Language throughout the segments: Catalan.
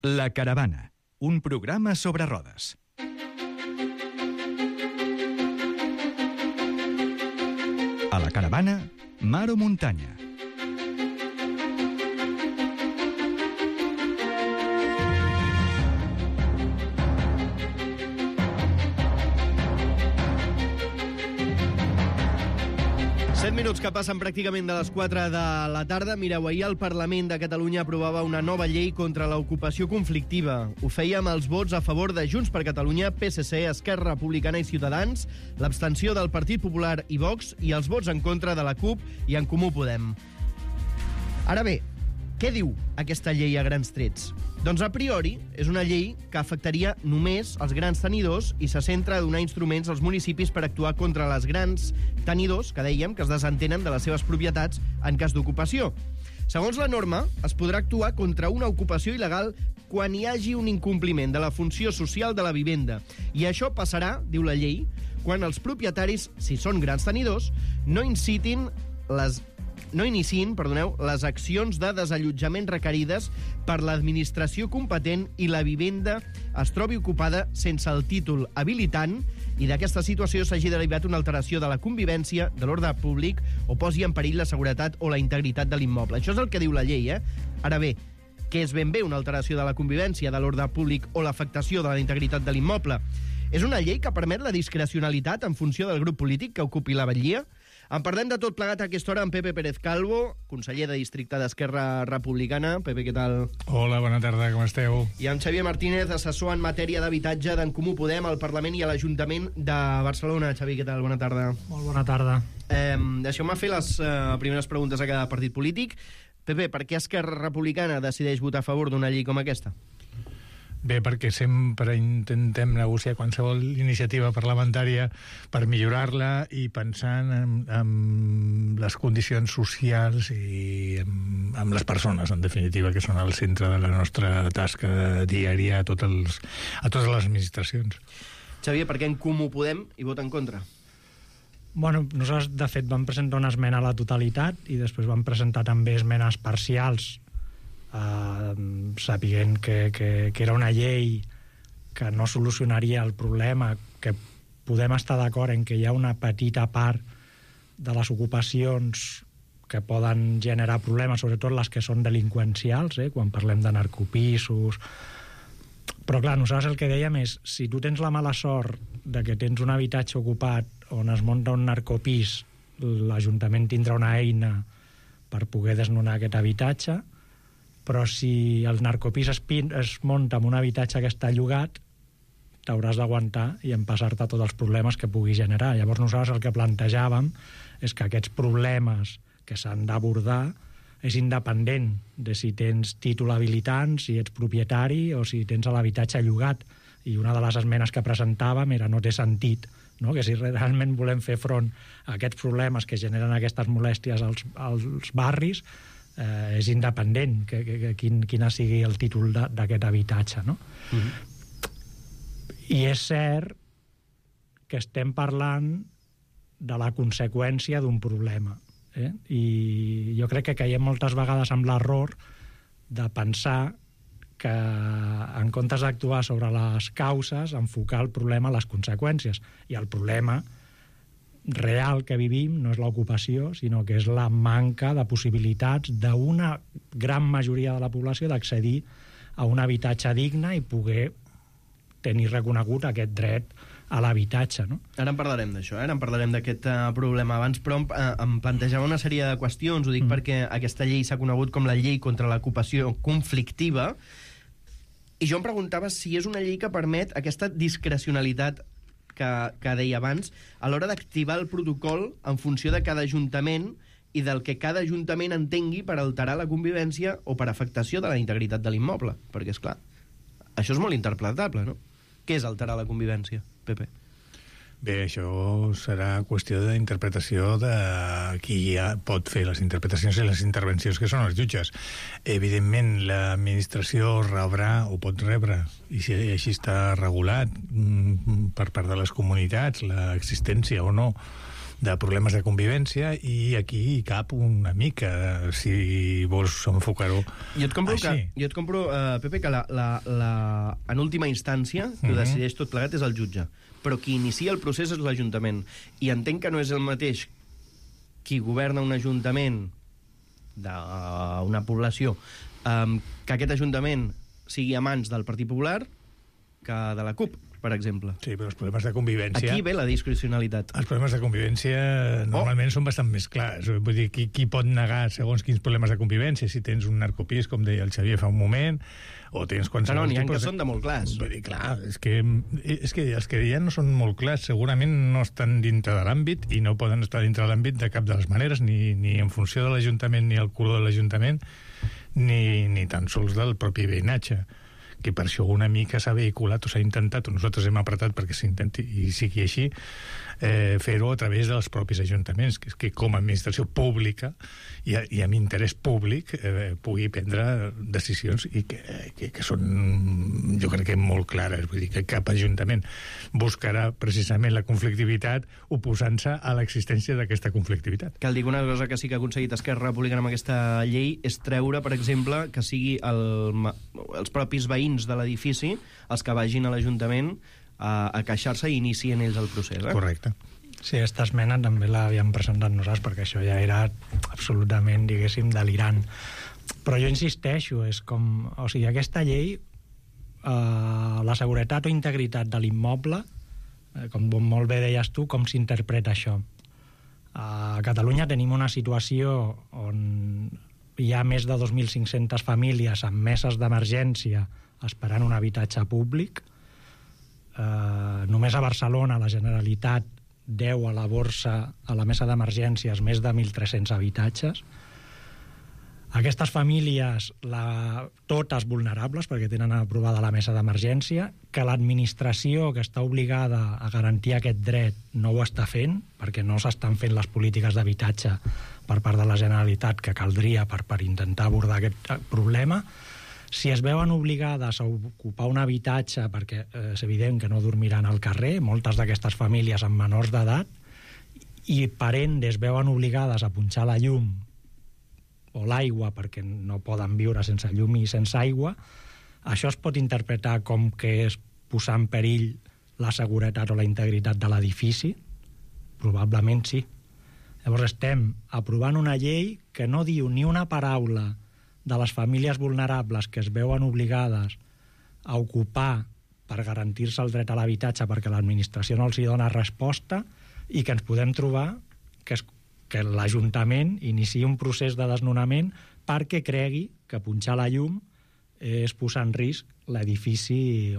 La Caravana, un programa sobre rodes. A la caravana, mar o muntanya. Set minuts que passen pràcticament de les 4 de la tarda. Mireu, ahir el Parlament de Catalunya aprovava una nova llei contra l'ocupació conflictiva. Ho feia amb els vots a favor de Junts per Catalunya, PSC, Esquerra Republicana i Ciutadans, l'abstenció del Partit Popular i Vox i els vots en contra de la CUP i en Comú Podem. Ara bé, què diu aquesta llei a grans trets? Doncs a priori és una llei que afectaria només els grans tenidors i se centra a donar instruments als municipis per actuar contra les grans tenidors, que dèiem, que es desentenen de les seves propietats en cas d'ocupació. Segons la norma, es podrà actuar contra una ocupació il·legal quan hi hagi un incompliment de la funció social de la vivenda. I això passarà, diu la llei, quan els propietaris, si són grans tenidors, no iniciïn les accions de desallotjament requerides per l'administració competent i la vivenda es trobi ocupada sense el títol habilitant i d'aquesta situació s'hagi derivat una alteració de la convivència, de l'ordre públic o posi en perill la seguretat o la integritat de l'immoble. Això és el que diu la llei, Ara bé, què és ben bé una alteració de la convivència, de l'ordre públic o l'afectació de la integritat de l'immoble? És una llei que permet la discrecionalitat en funció del grup polític que ocupi la batllia? En parlem de tot plegat a aquesta hora amb Pepe Pérez Calvo, conseller de districte d'Esquerra Republicana. Pepe, què tal? Hola, bona tarda, com esteu? I amb Xavier Martínez, assessor en matèria d'habitatge d'en Comú Podem al Parlament i a l'Ajuntament de Barcelona. Xavier, què tal? Bona tarda. Molt bona tarda. Deixeu-me fer les primeres preguntes a cada partit polític. Pepe, per què Esquerra Republicana decideix votar a favor d'una llei com aquesta? Bé, perquè sempre intentem negociar qualsevol iniciativa parlamentària per millorar-la i pensant en les condicions socials i en les persones, en definitiva, que són al centre de la nostra tasca diària a totes les administracions. Xavier, per què en Comú Podem hi vota en contra? Bueno, nosaltres, de fet, vam presentar una esmena a la totalitat i després vam presentar també esmenes parcials sapiguent que era una llei que no solucionaria el problema, que podem estar d'acord en que hi ha una petita part de les ocupacions que poden generar problemes, sobretot les que són delinqüencials, quan parlem de narcopisos. Però clar, nosaltres el que dèiem és, si tu tens la mala sort de que tens un habitatge ocupat on es munta un narcopís, l'Ajuntament tindrà una eina per poder desnonar aquest habitatge, però si el narcopís es munta en un habitatge que està llogat, t'hauràs d'aguantar i empassar-te tots els problemes que pugui generar. Llavors nosaltres el que plantejàvem és que aquests problemes que s'han d'abordar és independent de si tens títol habilitant, si ets propietari o si tens l'habitatge llogat. I una de les esmenes que presentàvem era no té sentit, no? Que si realment volem fer front a aquests problemes que generen aquestes molèsties als barris, és independent quina sigui el títol d'aquest habitatge, no? I és cert que estem parlant de la conseqüència d'un problema, i jo crec que caiem moltes vegades amb l'error de pensar que en comptes d'actuar sobre les causes, enfocar el problema a les conseqüències, i el problema real que vivim no és l'ocupació, sinó que és la manca de possibilitats d'una gran majoria de la població d'accedir a un habitatge digne i poder tenir reconegut aquest dret a l'habitatge, no? Ara en parlarem d'això, ara en parlarem d'aquest problema. Abans, però, em plantejava una sèrie de qüestions, ho dic perquè aquesta llei s'ha conegut com la llei contra l'ocupació conflictiva, i jo em preguntava si és una llei que permet aquesta discrecionalitat que deia abans, a l'hora d'activar el protocol en funció de cada ajuntament i del que cada ajuntament entengui per alterar la convivència o per afectació de la integritat de l'immoble. Perquè, és clar, això és molt interpretable, no? Què és alterar la convivència, Pepe? Bé, això serà qüestió d'interpretació de qui pot fer les interpretacions i les intervencions, que són els jutges. Evidentment, l'administració rebrà o pot rebre, i si així està regulat per part de les comunitats, l'existència o no de problemes de convivència, i aquí hi cap una mica, si vols enfocar-ho Jo et compro, Pepe, que en última instància qui ho decideix tot plegat és el jutge, però qui inicia el procés és l'Ajuntament, i entenc que no és el mateix qui governa un ajuntament d'una població que aquest ajuntament sigui a mans del Partit Popular que de la CUP, per exemple. Sí, però els problemes de convivència... Aquí ve la discrecionalitat. Els problemes de convivència normalment són bastant més clars. Vull dir, qui pot negar segons quins problemes de convivència? Si tens un narcopís, com deia el Xavier fa un moment, o tens qualsevol N'hi ha tipus que són de molt clars. Vull dir, clar, és que els que ja no són molt clars segurament no estan dintre de l'àmbit, i no poden estar dintre de l'àmbit de cap de les maneres, ni en funció de l'Ajuntament, ni el color de l'Ajuntament, ni tan sols del propi veïnatge, que per això una mica s'ha vehiculat o s'ha intentat, o nosaltres hem apretat perquè s'intenti i sigui així, fer-ho a través dels propis ajuntaments, que és que com a administració pública i amb interès públic pugui prendre decisions i que són, jo crec que molt clares. Vull dir que cap ajuntament buscarà precisament la conflictivitat oposant-se a l'existència d'aquesta conflictivitat. Cal dir que una cosa que sí que ha aconseguit Esquerra Republicana amb aquesta llei és treure, per exemple, que sigui els propis veïns de l'edifici els que vagin a l'Ajuntament a queixar-se i inicien ells el procés. Correcte. Sí, aquesta esmena també l'havíem presentat nosaltres, perquè això ja era absolutament, diguéssim, delirant. Però jo insisteixo, és com... O sigui, aquesta llei, la seguretat o integritat de l'immoble, com molt bé deies tu, com s'interpreta això? A Catalunya tenim una situació on hi ha més de 2.500 famílies amb meses d'emergència esperant un habitatge públic. Només a Barcelona la Generalitat deu a la borsa, a la mesa d'emergències, més de 1.300 habitatges. Aquestes famílies, totes vulnerables, perquè tenen aprovada la mesa d'emergència, que l'administració, que està obligada a garantir aquest dret, no ho està fent, perquè no s'estan fent les polítiques d'habitatge per part de la Generalitat que caldria per intentar abordar aquest problema. Si es veuen obligades a ocupar un habitatge, perquè és evident que no dormiran al carrer, moltes d'aquestes famílies amb menors d'edat, i per ende es veuen obligades a punxar la llum o l'aigua perquè no poden viure sense llum i sense aigua, això es pot interpretar com que és posar en perill la seguretat o la integritat de l'edifici? Probablement sí. Llavors estem aprovant una llei que no diu ni una paraula de les famílies vulnerables que es veuen obligades a ocupar per garantir-se el dret a l'habitatge perquè l'administració no els hi dona resposta, i que ens podem trobar que l'Ajuntament iniciï un procés de desnonament perquè cregui que punxar la llum és posar en risc l'edifici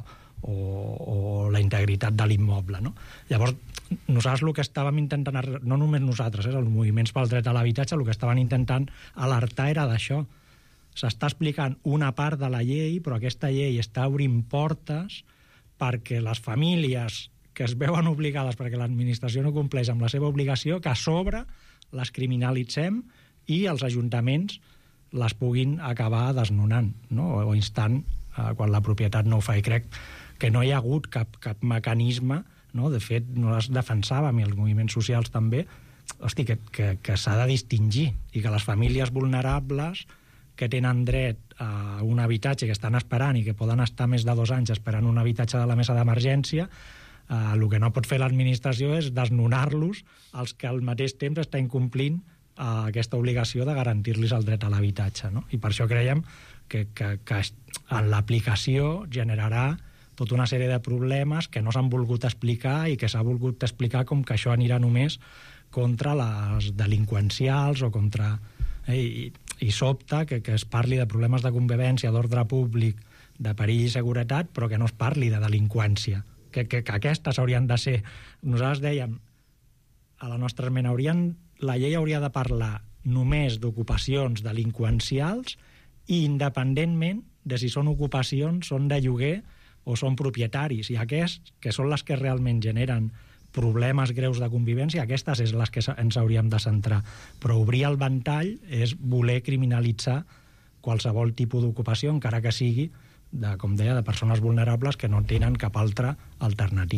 o la integritat de l'immoble, no? Llavors, nosaltres el que estàvem intentant, no només nosaltres, els moviments pel dret a l'habitatge, el que estaven intentant alertar era d'això. S'està explicant una part de la llei, però aquesta llei està obrint portes perquè les famílies que es veuen obligades perquè l'administració no compleix amb la seva obligació, que a sobre les criminalitzem i els ajuntaments les puguin acabar desnonant, no? O instant quan la propietat no ho fa. I crec que no hi ha hagut cap mecanisme, no? De fet, nosaltres defensàvem, i els moviments socials també, hosti, que s'ha de distingir, i que les famílies vulnerables que tenen dret a un habitatge, que estan esperant i que poden estar més de 2 anys esperant un habitatge de la mesa d'emergència, el que no pot fer l'administració és desnonar-los els que al mateix temps està incomplint aquesta obligació de garantir-los el dret a l'habitatge, no? I per això creiem que en l'aplicació generarà tota una sèrie de problemes que no s'han volgut explicar i que s'ha volgut explicar com que això anirà només contra les delinqüencials o contra... I sobta que es parli de problemes de convivència, d'ordre públic, de perill i seguretat, però que no es parli de delinqüència. Que aquestes haurien de ser... Nosaltres dèiem, a la nostra esmena, la llei hauria de parlar només d'ocupacions delinqüencials i independentment de si són ocupacions, són de lloguer o són propietaris. I aquests, que són les que realment generen problemes greus de convivència, aquestes és les que ens hauríem de centrar. Però obrir el ventall és voler criminalitzar qualsevol tipus d'ocupació, encara que sigui, com deia, de persones vulnerables que no tenen cap altra alternativa.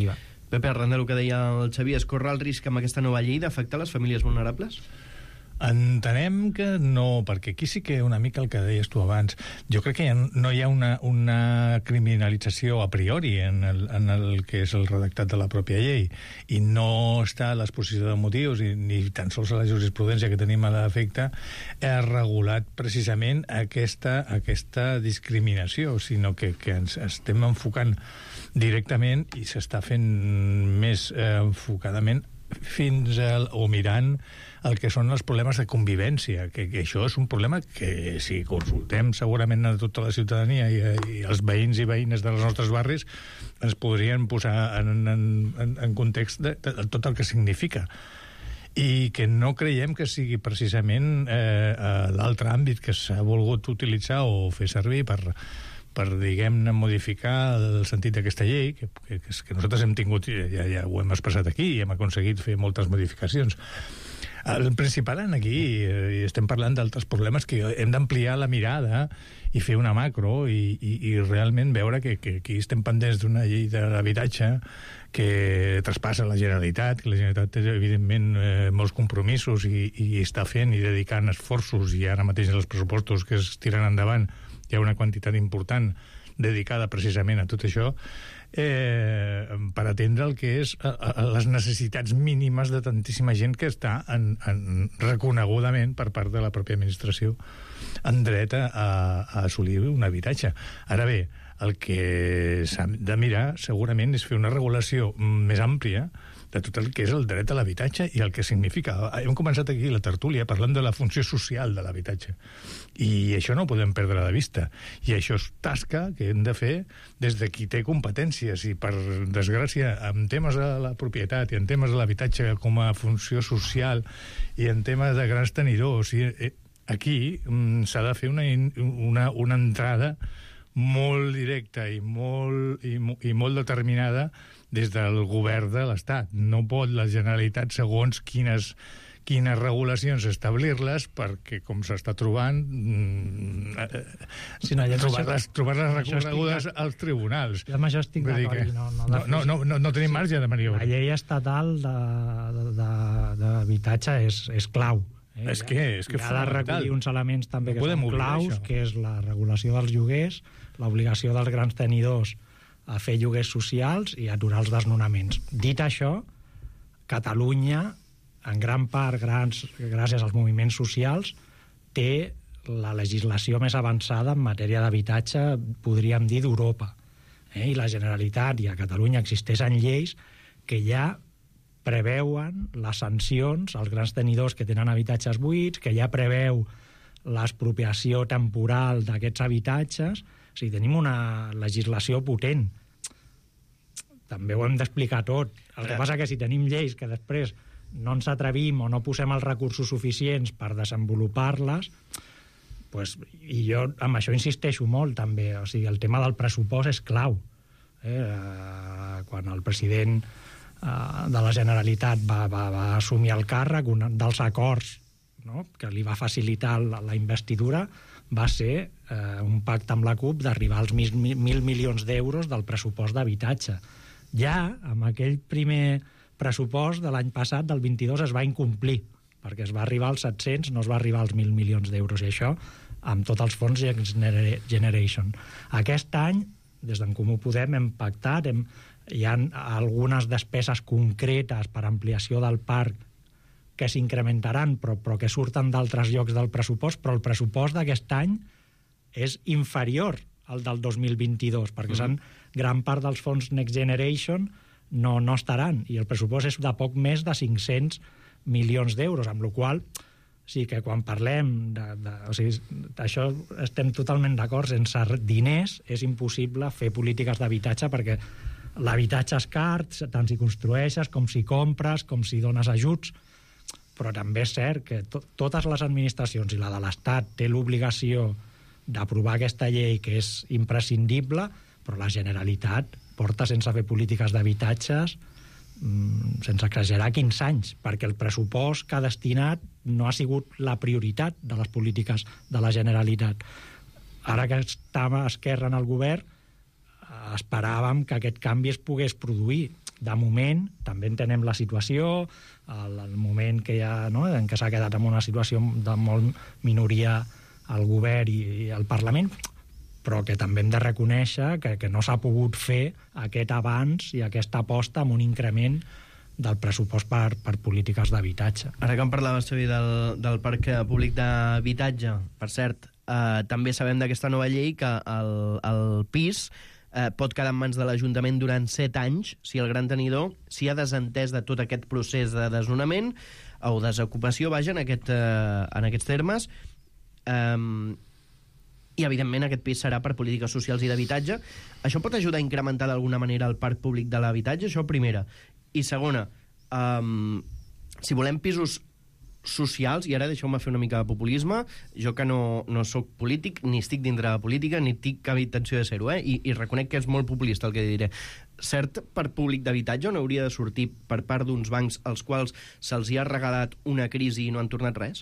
Pepe, arran del que deia el Xavier, es corre el risc amb aquesta nova llei d'afectar les famílies vulnerables? Entenem que no, perquè aquí sí que una mica el que deies tu abans. Jo crec que no hi ha una criminalització a priori en el que és el redactat de la pròpia llei, i no està a l'exposició de motius ni tan sols a la jurisprudència que tenim a l'efecte regulat precisament aquesta discriminació, sinó que ens estem enfocant directament i s'està fent més enfocadament o mirant el que són els problemes de convivència, que això és un problema que si consultem segurament a tota la ciutadania i els veïns i veïnes dels nostres barris ens podrien posar en context de tot el que significa, i que no creiem que sigui precisament l'altre àmbit que s'ha volgut utilitzar o fer servir per diguem-ne, modificar el sentit d'aquesta llei, que nosaltres hem tingut, ja ho hem expressat aquí, i hem aconseguit fer moltes modificacions. El principal aquí, i estem parlant d'altres problemes, que hem d'ampliar la mirada i fer una macro i realment veure que aquí estem pendents d'una llei de l'habitatge que traspassa la Generalitat, que la Generalitat té, evidentment, molts compromisos i està fent i dedicant esforços, i ara mateix els pressupostos que es tiren endavant hi ha una quantitat important dedicada precisament a tot això, per atendre el que és les necessitats mínimes de tantíssima gent que està reconegudament per part de la pròpia administració en dret a assolir un habitatge. Ara bé, el que s'ha de mirar segurament és fer una regulació més àmplia de tot el que és el dret a l'habitatge i el que significa. Hem començat aquí la tertúlia parlant de la funció social de l'habitatge, i això no ho podem perdre de vista, i això és tasca que hem de fer des de qui té competències, i per desgràcia en temes de la propietat i en temes de l'habitatge com a funció social i en temes de grans tenidors, aquí s'ha de fer una entrada molt directa i molt determinada des del govern de l'Estat. No pot la Generalitat, segons quines regulacions, establir-les, perquè, com s'està trobant, trobar-les recorregudes als tribunals. Jo amb això estic d'acord. No tenim marge de maniobra. La llei estatal d'habitatge és clau. És que ha de recollir uns elements també que són claus, que és la regulació dels lloguers, l'obligació dels grans tenidors a fer lloguers socials i aturar els desnonaments. Dit això, Catalunya, en gran part gràcies als moviments socials, té la legislació més avançada en matèria d'habitatge, podríem dir, d'Europa. I la Generalitat i a Catalunya existeixen lleis que ja preveuen les sancions als grans tenidors que tenen habitatges buits, que ja preveu l'expropiació temporal d'aquests habitatges. O sigui, tenim una legislació potent. També ho hem d'explicar tot. El que passa que si tenim lleis que després no ens atrevim o no posem els recursos suficients per desenvolupar-les, i jo amb això insisteixo molt també. O sigui, el tema del pressupost és clau. Quan el president de la Generalitat va assumir el càrrec, un dels acords que li va facilitar la investidura va ser un pacte amb la CUP d'arribar als 1.000 milions d'euros del pressupost d'habitatge. Ja amb aquell primer pressupost de l'any passat, del 22, es va incomplir, perquè es va arribar als 700, no es va arribar als 1.000 milions d'euros, i això amb tots els fons Generation. Aquest any, des d'en Comú Podem, hem pactat, hi ha algunes despeses concretes per ampliació del parc que s'incrementaran, però que surten d'altres llocs del pressupost, però el pressupost d'aquest any és inferior al del 2022, perquè gran part dels fons Next Generation no estaran, i el pressupost és de poc més de 500 milions d'euros, amb la qual cosa, sí que quan parlem això estem totalment d'acord, sense diners és impossible fer polítiques d'habitatge, perquè l'habitatge és car, tant si construeixes com si compres, com si dones ajuts, però també és cert que totes les administracions i la de l'Estat té l'obligació d'aprovar aquesta llei, que és imprescindible, però la Generalitat porta sense fer polítiques d'habitatges, sense exagerar, 15 anys, perquè el pressupost que ha destinat no ha sigut la prioritat de les polítiques de la Generalitat. Ara que estava Esquerra en el govern, esperàvem que aquest canvi es pogués produir. De moment, també entenem la situació, el moment que hi ha, no?, en què s'ha quedat en una situació de molt minoria al govern i al Parlament, però que també hem de reconèixer que no s'ha pogut fer aquest avanç i aquesta aposta amb un increment del pressupost per polítiques d'habitatge. Ara que em parlaves, Xavi, del parc públic d'habitatge, per cert, també sabem d'aquesta nova llei que el pis pot quedar en mans de l'Ajuntament durant 7 anys si el gran tenidor s'hi ha desentès de tot aquest procés de desnonament o desocupació, vaja, en aquests termes. I, evidentment, aquest pis serà per polítiques socials i d'habitatge. Això pot ajudar a incrementar d'alguna manera el parc públic de l'habitatge? Això, primera. I segona, si volem pisos socials, i ara deixeu-me fer una mica de populisme, jo que no sóc polític, ni estic dintre de la política, ni tinc cap intenció de ser-ho, i reconec que és molt populista el que diré. Cert parc públic d'habitatge on hauria de sortir per part d'uns bancs als quals se'ls hi ha regalat una crisi i no han tornat res?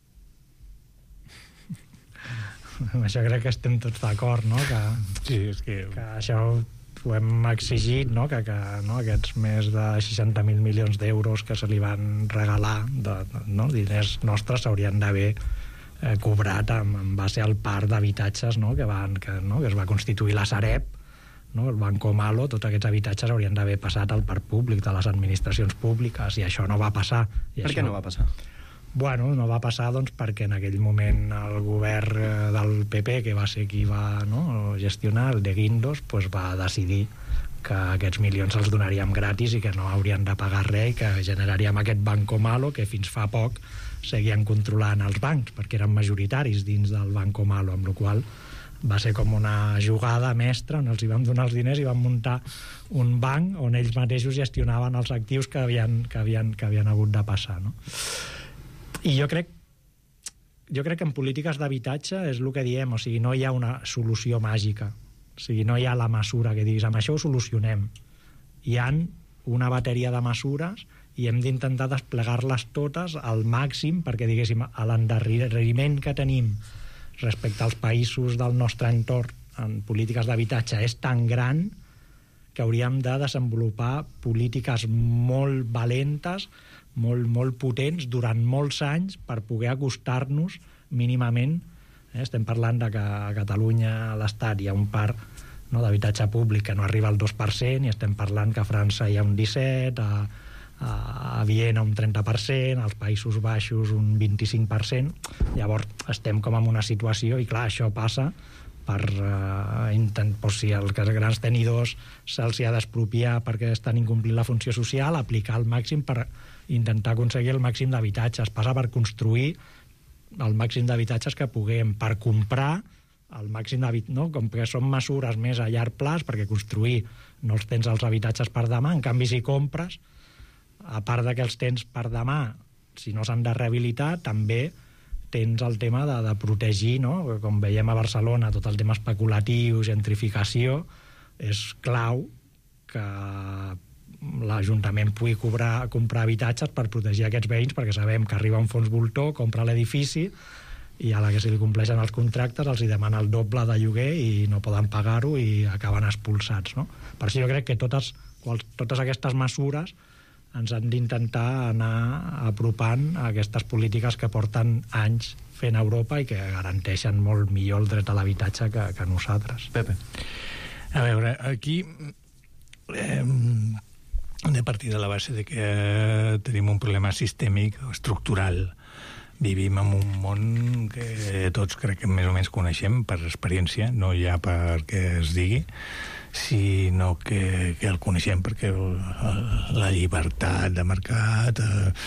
Amb això crec que estem tots d'acord, no? Sí, és que això ho hem exigit, no? Que aquests més de 60.000 milions d'euros que se li van regalar, no? Diners nostres, s'haurien d'haver cobrat en base al parc d'habitatges, no? Que es va constituir la Sareb, no? El Banco Malo, tots aquests habitatges haurien d'haver passat al parc públic de les administracions públiques, i això no va passar. Per què no va passar? Bueno, no va passar doncs, perquè en aquell moment el govern del PP, que va ser qui va, no, gestionar, el de Guindos, pues va decidir que aquests milions els donaríem gratis i que no haurien de pagar res, i que generaríem aquest Banco Malo que fins fa poc seguien controlant els bancs, perquè eren majoritaris dins del Banco Malo, amb la qual va ser com una jugada mestra on els hi vam donar els diners i vam muntar un banc on ells mateixos gestionaven els actius que havien hagut de passar, no? I jo crec que en polítiques d'habitatge és el que diem, o sigui, no hi ha una solució màgica, o sigui, no hi ha la mesura que diguis, amb això ho solucionem. Hi ha una bateria de mesures i hem d'intentar desplegar-les totes al màxim, perquè, diguéssim, l'endarreriment que tenim respecte als països del nostre entorn en polítiques d'habitatge és tan gran que hauríem de desenvolupar polítiques molt valentes, molt potents durant molts anys per poder acostar-nos mínimament. Estem parlant de que a Catalunya, a l'Estat, hi ha un parc, no, d'habitatge públic que no arriba al 2%, i estem parlant que a França hi ha un 17%, a Viena un 30%, als Països Baixos un 25%. Llavors estem com en una situació, i clar, això passa per si els grans tenidors se'ls ha d'expropiar perquè estan incomplint la funció social, aplicar al màxim per intentar aconseguir el màxim d'habitatges. Passa per construir el màxim d'habitatges que puguem, per comprar el màxim d'habitatges, no? Com que són mesures més a llarg plaç, perquè construir no els tens els habitatges per demà, en canvi si compres, a part de que els tens per demà, si no s'han de rehabilitar, també tens el tema de protegir, no? Com veiem a Barcelona, tot el tema especulatiu, gentrificació, és clau que l'Ajuntament pugui comprar habitatges per protegir aquests veïns, perquè sabem que arriba un fons voltor, compra l'edifici, i a la que se li compleixen els contractes els hi demana el doble de lloguer i no poden pagar-ho i acaben expulsats, no? Per això jo crec que totes aquestes mesures ens han d'intentar anar apropant a aquestes polítiques que porten anys fent a Europa i que garanteixen molt millor el dret a l'habitatge que nosaltres. Pepe. A veure, aquí hem de partir de la base de que tenim un problema sistèmic o estructural. Vivim en un món que tots crec que més o menys coneixem per experiència, no ja perquè es digui, sinó que el coneixem perquè la llibertat de mercat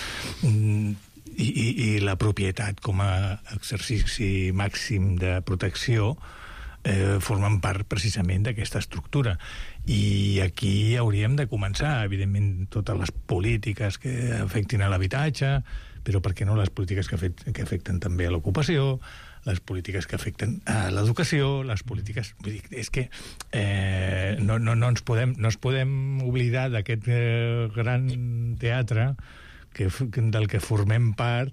i la propietat com a exercici màxim de protecció formen part precisament d'aquesta estructura. I aquí hauríem de començar, evidentment, totes les polítiques que afectin a l'habitatge, però per què no les polítiques que afecten també a l'ocupació, les polítiques que afecten a l'educació, les polítiques... Vull dir, és que no ens podem oblidar d'aquest gran teatre del que formem part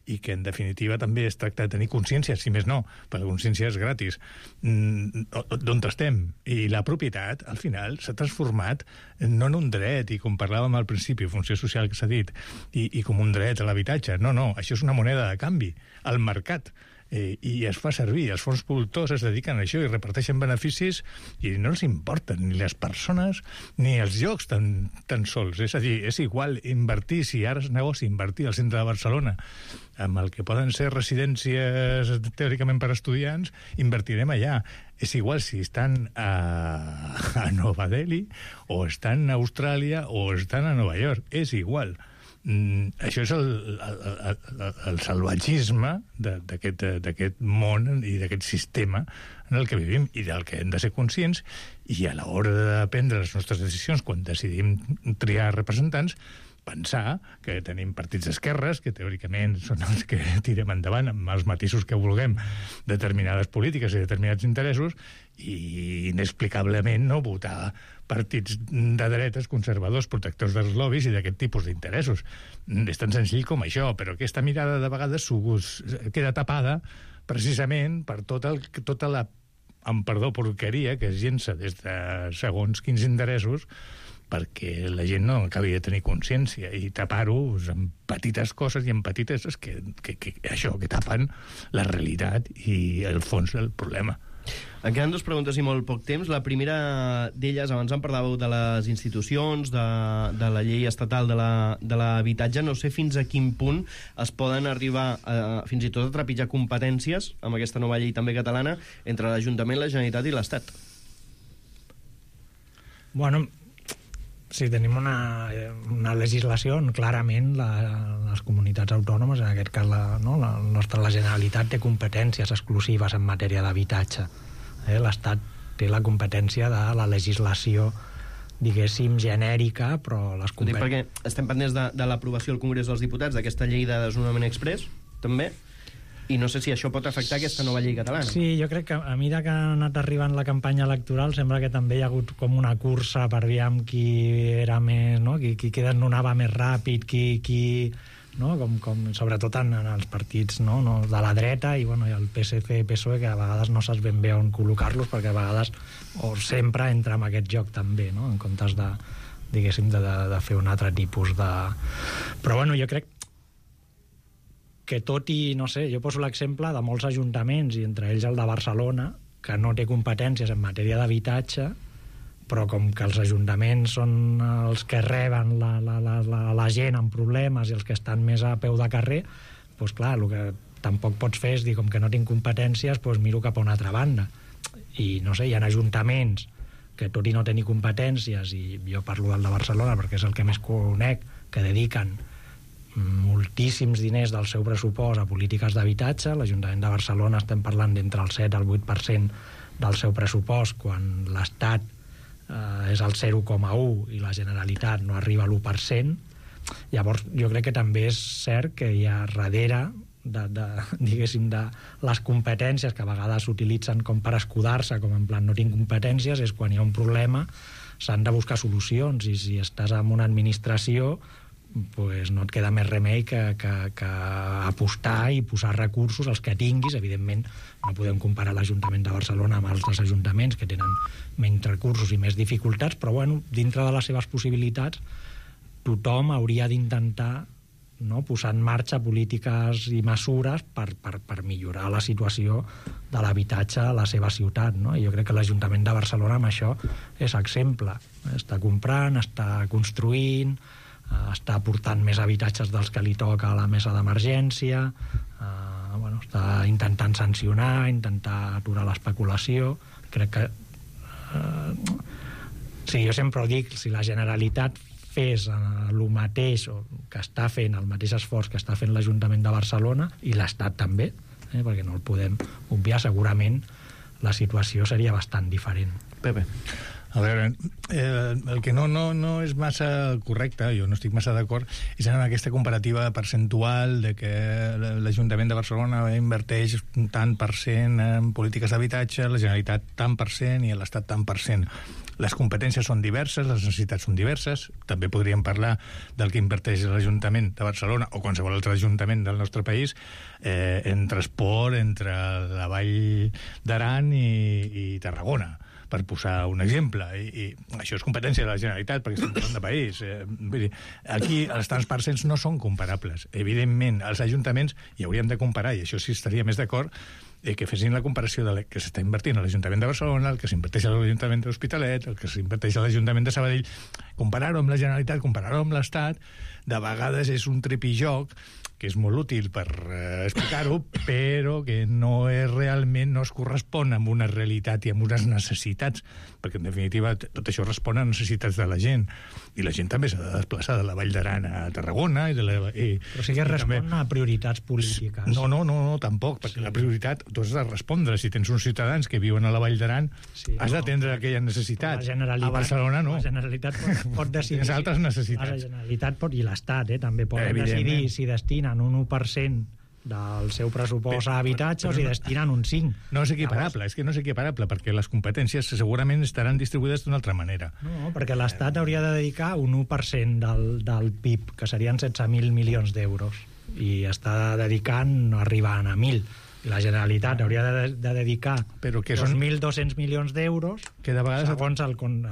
i que en definitiva també es tracta de tenir consciència, si més no, perquè la consciència és gratis, d'on estem. I la propietat, al final, s'ha transformat no en un dret, i com parlàvem al principi, funció social que s'ha dit, i com un dret a l'habitatge. No, això és una moneda de canvi, al mercat. I es fa servir. Els fons voltors es dediquen a això i reparteixen beneficis i no els importen ni les persones ni els llocs tan sols. És a dir, és igual invertir, si ara és negoci invertir al centre de Barcelona amb el que poden ser residències teòricament per estudiants, invertirem allà. És igual si estan a Nova Delhi o estan a Austràlia o estan a Nova York. És igual. Això és el salvatgisme d'aquest món i d'aquest sistema en el que vivim i del que hem de ser conscients, i a l'hora de prendre les nostres decisions quan decidim triar representants, pensar que tenim partits d'esquerres que teòricament són els que tirem endavant amb els matisos que vulguem determinades polítiques i determinats interessos, i inexplicablement no votar partits de dretes, conservadors, protectors dels lobbies i d'aquest tipus d'interessos. És tan senzill com això, però aquesta mirada de vegades queda tapada precisament per tota la, amb perdó, porqueria que es llença des de segons quins interessos, perquè la gent no acabi de tenir consciència, i tapar-ho amb petites coses i amb petites que tapen la realitat i el fons del problema. En queden dues preguntes i molt poc temps. La primera d'elles, abans en parlàveu de les institucions, de la llei estatal de l'habitatge. No sé fins a quin punt es poden arribar fins i tot a trepitjar competències amb aquesta nova llei també catalana entre l'Ajuntament, la Generalitat i l'Estat. Bueno, si tenim una legislació on clarament les comunitats autònomes, en aquest cas la Generalitat, té competències exclusives en matèria d'habitatge. L'Estat té la competència de la legislació, diguéssim, genèrica, però les competències... Perquè estem pendents de l'aprovació al Congrés dels Diputats d'aquesta llei de desnonament exprés, també, i no sé si això pot afectar aquesta nova llei catalana. Sí, jo crec que a mesura que ha anat arribant la campanya electoral sembla que també hi ha hagut com una cursa per veure qui era més, no? qui desnonava més ràpid, qui no? com sobretot en els partits, no? de la dreta, i el PSC i PSOE, que a vegades no saps ben bé on col·locar-los, perquè a vegades o sempre entra en aquest joc també, no? En comptes de, diguéssim, de fer un altre tipus de... Però jo crec que tot i, no sé, jo poso l'exemple de molts ajuntaments, i entre ells el de Barcelona, que no té competències en matèria d'habitatge, però com que els ajuntaments són els que reben la gent amb problemes i els que estan més a peu de carrer, doncs clar, el que tampoc pots fer és dir, com que no tinc competències, doncs miro cap a una altra banda. I no sé, hi ha ajuntaments que tot i no tenir competències, i jo parlo del de Barcelona perquè és el que més conec, que dediquen moltíssims diners del seu pressupost a polítiques d'habitatge. L'Ajuntament de Barcelona estem parlant d'entre el 7 al 8% del seu pressupost, quan l'Estat és el 0,1 i la Generalitat no arriba a l'1%. Llavors jo crec que també és cert que hi ha darrere diguéssim, de les competències que a vegades s'utilitzen com per escudar-se, com en plan no tinc competències, és quan hi ha un problema s'han de buscar solucions, i si estàs en una administració pues no et queda més remei que apostar i posar recursos els que tinguis. Evidentment no podem comparar l'Ajuntament de Barcelona amb altres ajuntaments que tenen menys recursos i més dificultats, però dintre de les seves possibilitats tothom hauria d'intentar posar en marxa polítiques i mesures per millorar la situació de l'habitatge a la seva ciutat, no? I jo crec que l'Ajuntament de Barcelona amb això és exemple. Està comprant, està construint, està aportant més habitatges dels que li toca a la mesa d'emergència, està intentant sancionar, intentar aturar l'especulació. Crec que jo sempre ho dic, si la Generalitat fes el mateix, o que està fent el mateix esforç que està fent l'Ajuntament de Barcelona, i l'Estat també, perquè no el podem obviar, segurament la situació seria bastant diferent. Pepe. A veure, el que no és massa correcte, jo no estic massa d'acord, és en aquesta comparativa percentual de que l'Ajuntament de Barcelona inverteix tant per cent en polítiques d'habitatge, la Generalitat tant per cent i l'Estat tant per cent. Les competències són diverses, les necessitats són diverses. També podríem parlar del que inverteix l'Ajuntament de Barcelona o qualsevol altre ajuntament del nostre país en transport entre la Vall d'Aran i Tarragona, per posar un exemple, i això és competència de la Generalitat perquè estem parlant de país. Vull dir, aquí els tants percents no són comparables. Evidentment, els ajuntaments hi hauríem de comparar, i això sí estaria més d'acord, que fessin la comparació del que s'està invertint a l'Ajuntament de Barcelona, el que s'inverteix a l'Ajuntament de l'Hospitalet, el que s'inverteix a l'Ajuntament de Sabadell. Comparar-ho amb la Generalitat, comparar-ho amb l'Estat, de vegades és un tripijoc que és molt útil per explicar-ho, però que no és realment, no es correspon amb una realitat i amb unes necessitats, perquè en definitiva tot això respon a necessitats de la gent, i la gent també s'ha de desplaçar de la Vall d'Aran a Tarragona però sí que respon a prioritats polítiques. No, tampoc, perquè la prioritat tu has de respondre. Si tens uns ciutadans que viuen a la Vall d'Aran, has d'atendre aquelles necessitats. A Barcelona no. La Generalitat pot decidir. Tens altres necessitats. La Generalitat pot, i l'Estat també poden decidir si destinen un 1% del seu pressupost a habitatge o si destinen un 5%. No és equiparable, és que no és equiparable, perquè les competències segurament estaran distribuïdes d'una altra manera. No, perquè l'Estat hauria de dedicar un 1% del PIB, que serien 16.000 milions d'euros, i està dedicant, no arribant a 1.000. I la Generalitat hauria de dedicar 2.200 milions d'euros, que de vegades segons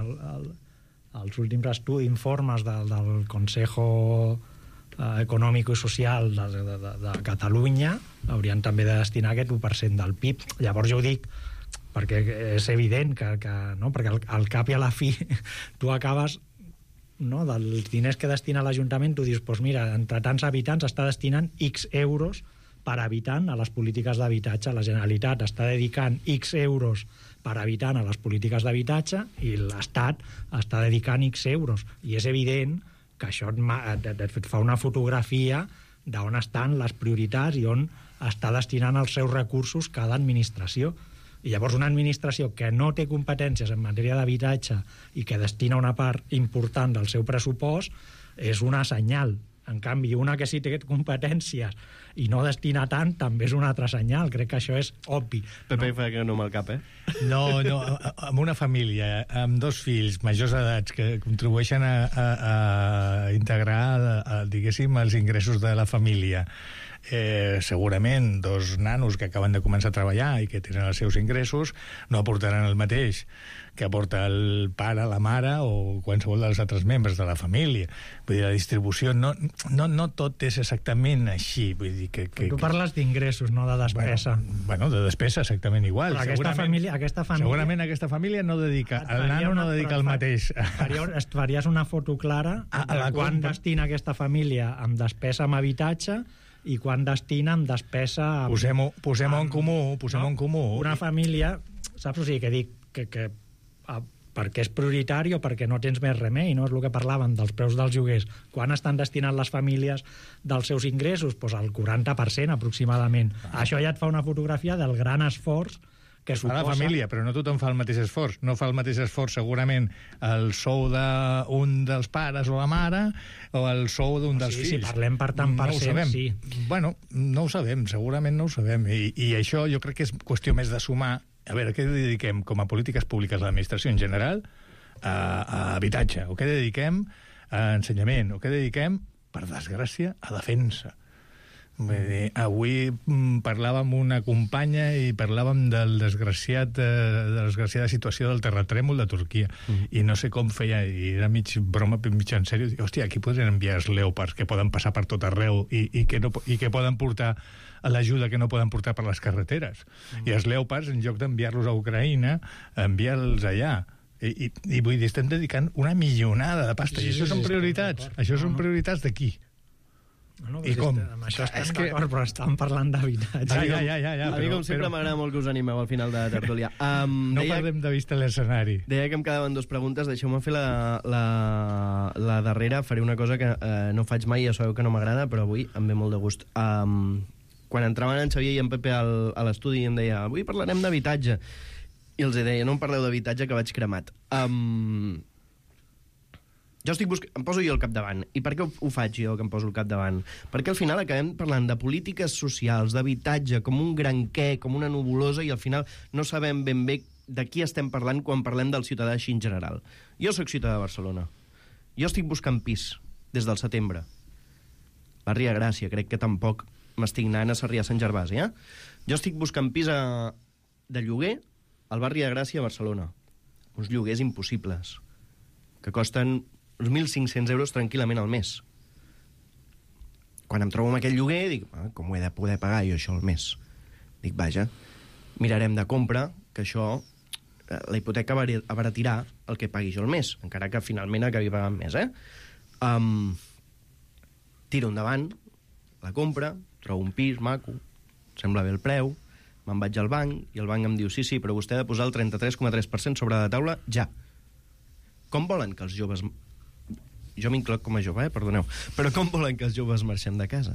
els últims informes del Consejo Econòmic i Social de Catalunya, haurien també de destinar aquest 1% del PIB. Llavors jo ho dic perquè és evident que no, perquè al cap i a la fi tu acabes, no, dels diners que destina l'Ajuntament, tu dius, doncs mira, entre tants habitants està destinant X euros per habitant a les polítiques d'habitatge. La Generalitat està dedicant X euros per habitant a les polítiques d'habitatge i l'Estat està dedicant X euros. I és evident que això et fa una fotografia d'on estan les prioritats i on està destinant els seus recursos cada administració. I llavors una administració que no té competències en matèria d'habitatge i que destina una part important del seu pressupost és una senyal. En canvi, una que sí té competències i no destina tant, també és un altre senyal. Crec que això és obvi. Pepe fa que no amb el cap, No, amb una família, amb 2 fills majors d'edats que contribueixen a integrar, diguéssim, els ingressos de la família. Segurament 2 nanos que acaben de començar a treballar i que tenen els seus ingressos no aportaran el mateix que aporta el pare, la mare o qualsevol dels altres membres de la família. Vull dir, la distribució no tot és exactament així. Vull dir que tu parles d'ingressos, no de despesa. Bueno, de despesa exactament igual. Però aquesta família... Segurament aquesta família no dedica, el nano no dedica el mateix. Faries una foto clara de quan destina aquesta família amb despesa amb habitatge i quan destina amb despesa... Posem-ho en comú. Una família, saps? O sigui, que dic que perquè és prioritari o perquè no tens més remei, no és el que parlàvem dels preus dels lloguers. Quan estan destinant les famílies dels seus ingressos? Doncs el 40% aproximadament. Això ja et fa una fotografia del gran esforç que suposa... A la família, però no tothom fa el mateix esforç. No fa el mateix esforç segurament el sou d'un dels pares o la mare o el sou d'un dels fills. Si parlem per tant per cent, sí. Bueno, no ho sabem, segurament no ho sabem. I això jo crec que és qüestió més de sumar. A veure, què dediquem com a polítiques públiques a l'administració en general a habitatge? O què dediquem a ensenyament? O què dediquem, per desgràcia, a defensa? Vull dir, avui parlàvem amb una companya i parlàvem de la desgraciada situació del terratrèmol de Turquia. I no sé com feia, i era mig broma, mig en sèrio. Hòstia, aquí podrien enviar els leopards que poden passar per tot arreu i que poden portar l'ajuda que no poden portar per les carreteres. I els leopards, en lloc d'enviar-los a Ucraïna, enviar-los allà. I vull dir, estem dedicant una milionada de pasta. I això són prioritats. Això són prioritats d'aquí. I com? Amb això estem d'acord, però estàvem parlant d'habitatge. Ja. A mi, com sempre, m'agrada molt que us animeu al final de tertúlia. No perdem de vista l'escenari. Deia que em quedaven 2 preguntes. Deixeu-me fer la darrera. Faré una cosa que no faig mai, ja sabeu que no m'agrada, però avui em ve molt de gust. Quan entraven en Xavier i en Pepe a l'estudi i em deia avui parlarem d'habitatge. I els deia, no em parleu d'habitatge, que vaig cremat. Jo estic em poso jo al capdavant. I per què ho faig jo, que em poso al capdavant? Perquè al final acabem parlant de polítiques socials, d'habitatge, com un gran què, com una nubulosa, i al final no sabem ben bé de qui estem parlant quan parlem del ciutadà així en general. Jo sóc ciutadà de Barcelona. Jo estic buscant pis des del setembre. Barri de Gràcia, crec que tampoc m'estic anant a Sarrià Sant Gervasi, Jo estic buscant pis de lloguer al barri de Gràcia a Barcelona. Uns lloguers impossibles, que costen uns 1.500 euros tranquil·lament al mes. Quan em trobo amb aquest lloguer, dic, com ho he de poder pagar jo això al mes? Dic, vaja, mirarem de compra, que això, la hipoteca abaratirà el que pagui jo al mes, encara que finalment acabi pagant més, Tiro endavant, la compra, trobo un pis maco, sembla bé el preu, me'n vaig al banc, i el banc em diu, sí, però vostè ha de posar el 33,3% sobre la taula ja. Com volen que els joves... Jo m'incloc com a jove, perdoneu. Però com volen que els joves marxem de casa?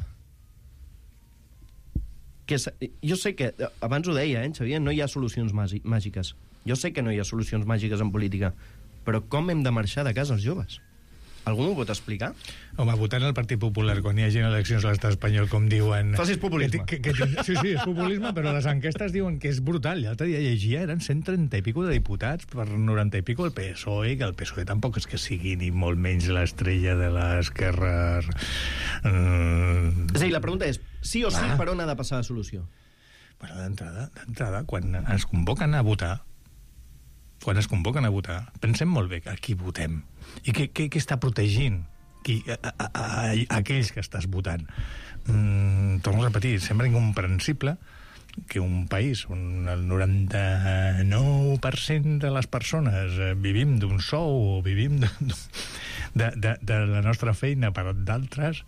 Jo sé que... Abans ho deia, Xavier, no hi ha solucions màgiques. Jo sé que no hi ha solucions màgiques en política, però com hem de marxar de casa els joves? Algú m'ho pot explicar? Home, votant el Partit Popular quan hi hagi eleccions a l'estat espanyol, com diuen... Facis populisme. Sí, és populisme, però les enquestes diuen que és brutal. L'altre dia llegia, eren 130 i pico de diputats per 90 i pico el PSOE, que el PSOE tampoc és que sigui ni molt menys l'estrella de l'esquerra... És a dir, la pregunta és, sí o sí, per on ha de passar la solució? Bueno, d'entrada, quan ens convoquen a votar, pensem molt bé a qui votem i què està protegint aquells que estàs votant. Torno a repetir, sembla incomprensible que un país on el 99% de les persones vivim d'un sou o vivim de la nostra feina per d'altres,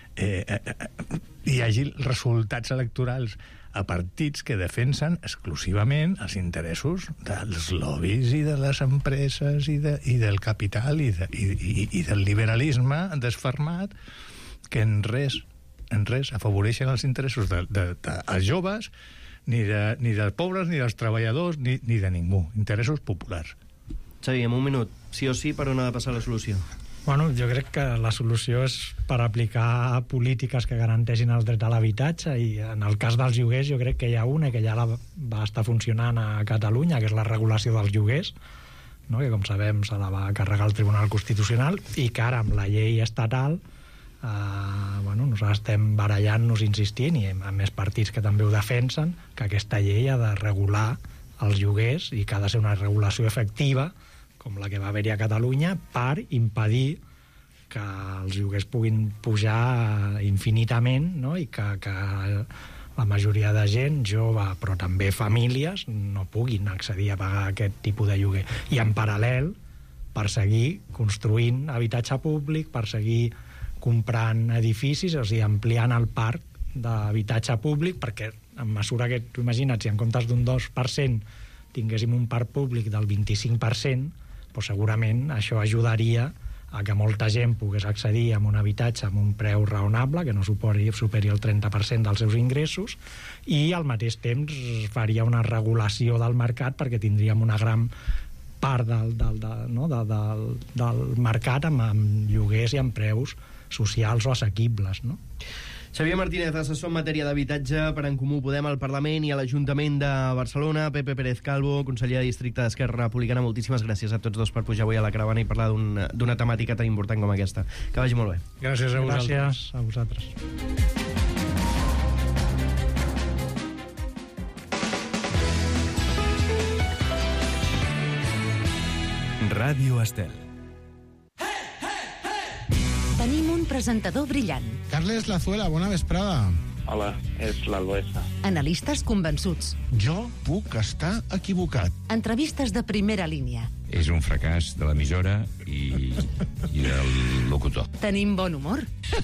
hi hagi resultats electorals a partits que defensen exclusivament els interessos dels lobbies i de les empreses i del capital i del liberalisme desfermat, que en res afavoreixen els interessos dels joves, ni dels pobres, ni dels treballadors, ni de ningú. Interessos populars. Xavi, en un minut, sí o sí, per on ha de passar la solució? Bueno, jo crec que la solució és per aplicar polítiques que garanteixin el dret a l'habitatge, i en el cas dels lloguers jo crec que hi ha una que ja va estar funcionant a Catalunya, que és la regulació dels lloguers, no? Que com sabem se la va carregar el Tribunal Constitucional, i que ara amb la llei estatal nosaltres estem barallant-nos, insistint, i amb més partits que també ho defensen, que aquesta llei ha de regular els lloguers i que ha de ser una regulació efectiva, com la que va haver-hi a Catalunya, per impedir que els lloguers puguin pujar infinitament, no? I que la majoria de gent jove, però també famílies, no puguin accedir a pagar aquest tipus de lloguer. I en paral·lel, per seguir construint habitatge públic, per seguir comprant edificis, o sigui, ampliant el parc d'habitatge públic, perquè en mesura que, tu imagina't, si en comptes d'un 2% tinguéssim un parc públic del 25%, doncs segurament això ajudaria a que molta gent pogués accedir a un habitatge amb un preu raonable, que no superi el 30% dels seus ingressos, i al mateix temps faria una regulació del mercat, perquè tindríem una gran part del mercat amb lloguers i amb preus socials o assequibles, no? Xavier Martínez, assessor en matèria d'habitatge per En Comú Podem al Parlament i a l'Ajuntament de Barcelona. Pepe Pérez Calvo, conseller de districte d'Esquerra Republicana. Moltíssimes gràcies a tots dos per pujar avui a la caravana i parlar d'una temàtica tan important com aquesta. Que vagi molt bé. Gràcies a vosaltres. Gràcies a vosaltres. Ràdio Estel. Tenim un presentador brillant. Carles Lazuela, bona vesprada. Hola, és l'Alboesa. Analistes convençuts. Jo puc estar equivocat. Entrevistes de primera línia. És un fracàs de l'emissora i del locutor. Tenim bon humor.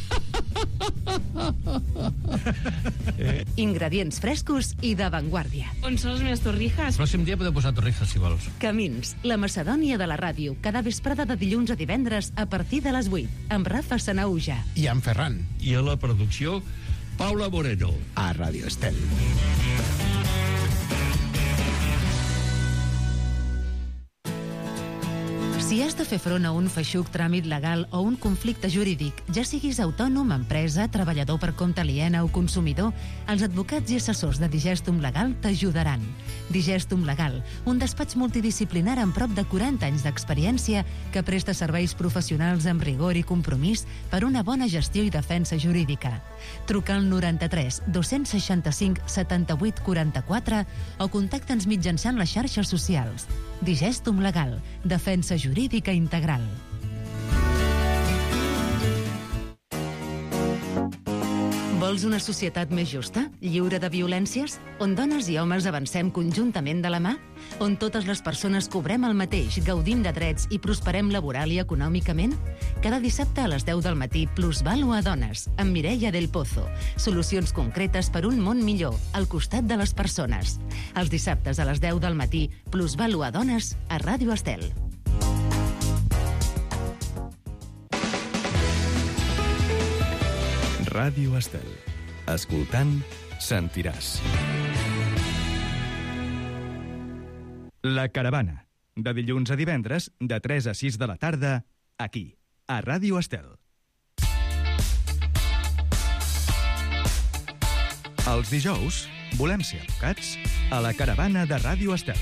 Ingredients frescos i d'avantguàrdia. On són les meves torrijas? El pròxim dia podeu posar torrijas, si vols. Camins, la Macedònia de la ràdio, cada vesprada de dilluns a divendres a partir de les 8, amb Rafa Sanauja. I en Ferran. I a la producció, Paula Moreno. A Ràdio Estel. Si has de fer front a un feixuc tràmit legal o un conflicte jurídic, ja siguis autònom, empresa, treballador per compte aliena o consumidor, els advocats i assessors de Digestum Legal t'ajudaran. Digestum Legal, un despatx multidisciplinar amb prop de 40 anys d'experiència que presta serveis professionals amb rigor i compromís per una bona gestió i defensa jurídica. Truca al 93 265 78 44 o contacta'ns mitjançant les xarxes socials. Digestum Legal, defensa jurídica integral. Vols una societat més justa, lliure de violències? On dones i homes avancem conjuntament de la mà? On totes les persones cobrem el mateix, gaudim de drets i prosperem laboral i econòmicament? Cada dissabte a les 10 del matí, Plusvalua Dones, amb Mireia del Pozo. Solucions concretes per un món millor, al costat de les persones. Els dissabtes a les 10 del matí, Plusvalua Dones, a Ràdio Estel. Ràdio Estel. Escoltant, sentiràs. La Caravana. De dilluns a divendres, de 3 a 6 de la tarda, aquí, a Ràdio Estel. Els dijous volem ser educats a la Caravana de Ràdio Estel.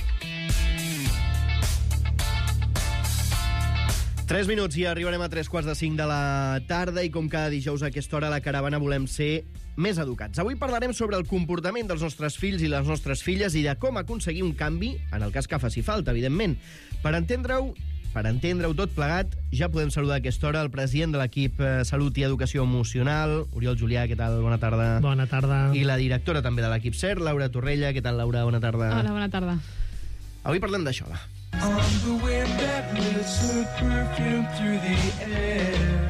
3 minuts i arribarem a 3:45 de la tarda i com cada dijous a aquesta hora a la Caravana volem ser més educats. Avui parlarem sobre el comportament dels nostres fills i les nostres filles i de com aconseguir un canvi, en el cas que faci falta, evidentment. Per entendre-ho tot plegat, ja podem saludar a aquesta hora el president de l'equip Salut i Educació Emocional, Oriol Julià, què tal? Bona tarda. Bona tarda. I la directora també de l'equip CERT, Laura Torrella, què tal, Laura? Bona tarda. Hola, bona tarda. Avui parlem d'això, va. On the wind that lifts her perfume through the air,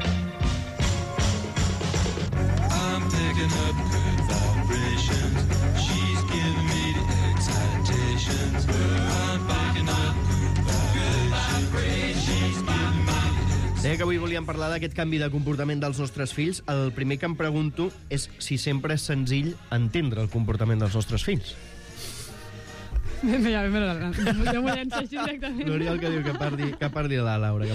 I'm picking up good vibrations. She's giving me the excitations. I'm picking up good vibrations. She's giving me. Deia que avui volíem parlar d'aquest canvi de comportament dels nostres fills. El primer que em pregunto és si sempre és senzill entendre el comportament dels nostres fills. Ja m'ho llenço així directament. L'Oriol que diu que parli la Laura,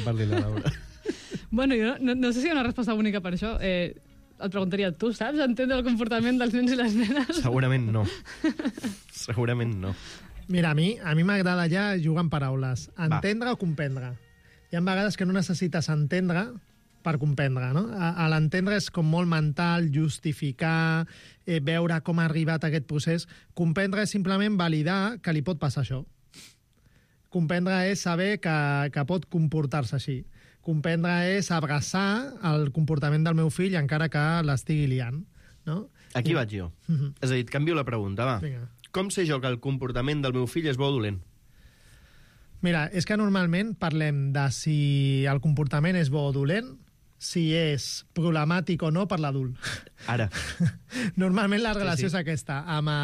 Bueno, jo no sé si hi ha una resposta única per això. Et preguntaria, tu saps entendre el comportament dels nens i les nenes? Segurament no. Segurament no. Mira, a mi m'agrada ja jugar amb paraules. Entendre o comprendre. Hi ha vegades que no necessites entendre per comprendre, no? A l'entendre és com molt mental, justificar, veure com ha arribat aquest procés. Comprendre és simplement validar que li pot passar això. Comprendre és saber que pot comportar-se així. Comprendre és abraçar el comportament del meu fill encara que l'estigui liant, no? Aquí vaig jo. És a dir, et canvio la pregunta, va. Vinga. Com sé jo que el comportament del meu fill és bo o dolent? Mira, és que normalment parlem de si el comportament és bo o dolent, si és problemàtic o no per l'adult. Ara. Normalment la relació és aquesta.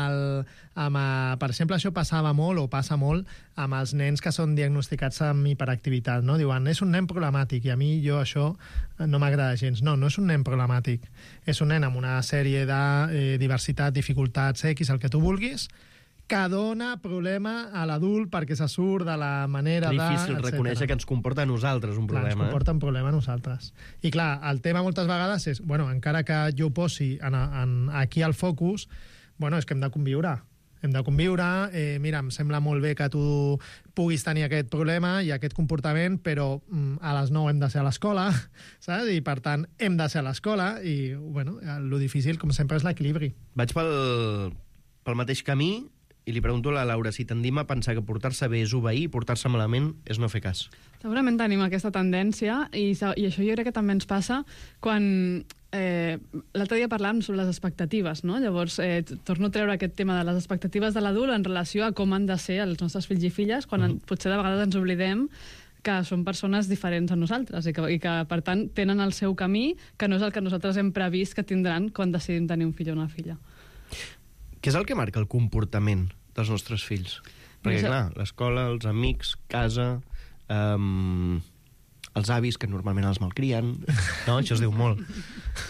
Per exemple, això passava molt o passa molt amb els nens que són diagnosticats amb hiperactivitat. No? Diuen, és un nen problemàtic, i a mi això no m'agrada gens. No és un nen problemàtic. És un nen amb una sèrie de diversitat, dificultats, X, el que tu vulguis, que dona problema a l'adult perquè se surt de la manera de... Difícil reconèixer que ens comporta a nosaltres un problema. Ens comporta un problema a nosaltres. I clar, el tema moltes vegades és, encara que jo posi aquí al focus, és que hem de conviure. Hem de conviure, mira, em sembla molt bé que tu puguis tenir aquest problema i aquest comportament, però a les 9 hem de ser a l'escola, saps? I per tant, hem de ser a l'escola i, lo difícil, com sempre, és l'equilibri. Vaig pel mateix camí i li pregunto a la Laura si tendim a pensar que portar-se bé és obeir i portar-se malament és no fer cas. Segurament tenim aquesta tendència i això jo crec que també ens passa quan l'altre dia parlàvem sobre les expectatives, no? Llavors torno a treure aquest tema de les expectatives de l'adult en relació a com han de ser els nostres fills i filles quan potser de vegades ens oblidem que són persones diferents a nosaltres i que per tant tenen el seu camí que no és el que nosaltres hem previst que tindran quan decidim tenir un fill o una filla. Què és el que marca el comportament dels nostres fills? Perquè, clar, l'escola, els amics, casa, els avis, que normalment els malcrien... No, això es diu molt.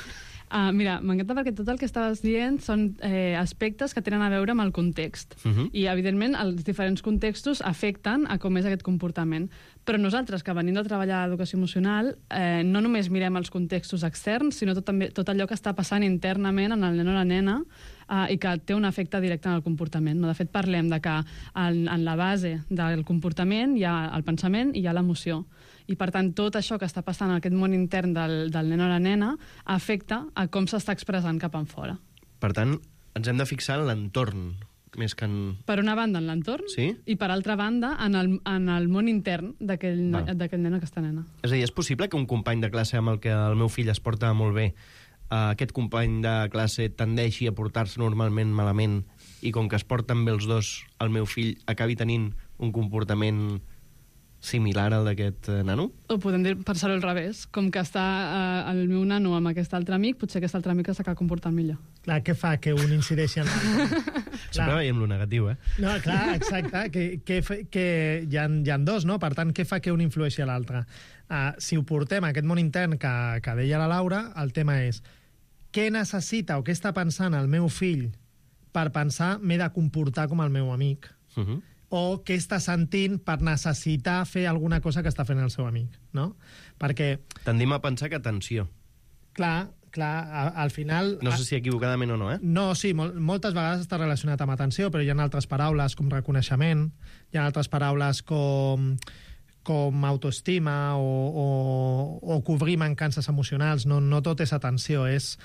Mira, m'encanta perquè tot el que estaves dient són aspectes que tenen a veure amb el context. I, evidentment, els diferents contextos afecten a com és aquest comportament. Però nosaltres, que venim de treballar a l'educació emocional, no només mirem els contextos externs, sinó tot allò que està passant internament en el nen o la nena i que té un efecte directe en el comportament. De fet, parlem de que en la base del comportament hi ha el pensament i hi ha l'emoció. I, per tant, tot això que està passant en aquest món intern del nen o la nena afecta a com s'està expressant cap enfora. Per tant, ens hem de fixar en l'entorn, més que en... Per una banda, en l'entorn, sí? I per altra banda, en el món intern d'aquell nen o aquesta nena. És a dir, és possible que un company de classe amb el que el meu fill es porta molt bé, aquest company de classe tendeixi a portar-se normalment malament i com que es porten bé els dos, el meu fill acabi tenint un comportament similar al d'aquest nano? O podem dir pensar-ho al revés, com que està el meu nano amb aquest altre amic, potser aquest altre amic s'acaba comportant millor. Clar, què fa que un incideixi en l'altre? Sempre veiem lo negatiu, No, clar, exacte, que hi ha dos, no? Per tant, què fa que un influeixi a l'altre? Si ho portem a aquest món intern que deia la Laura, el tema és què necessita o què està pensant el meu fill per pensar m'he de comportar com el meu amic? O què està sentint per necessitar fer alguna cosa que està fent el seu amic, no? Perquè... Tendim a pensar que atenció. Clar, al final... No sé si equivocadament o no, No, sí, moltes vegades està relacionat amb atenció, però hi ha altres paraules com reconeixement, hi ha altres paraules com autoestima o cobrir mancances emocionals. No tot és atenció, és...